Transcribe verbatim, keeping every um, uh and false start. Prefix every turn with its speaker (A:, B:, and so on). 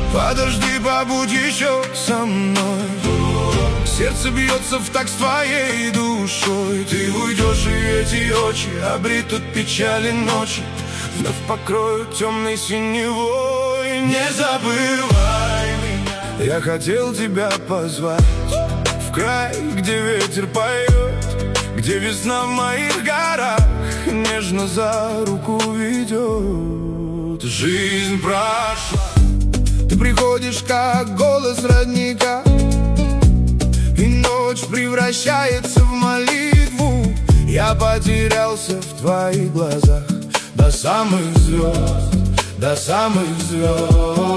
A: Подожди, побудь еще со мной. Сердце бьется в такт с твоей душой. Ты уйдешь, и эти очи обретут печали ночи, вновь покроют темной синевой. Не забывай меня. Я хотел тебя позвать в край, где ветер поет, где весна в моих горах нежно за руку ведет. Жизнь прошла, ты приходишь как голос родника, и ночь превращается в молитву. Я потерялся в твоих глазах до самых звезд, до самых звезд.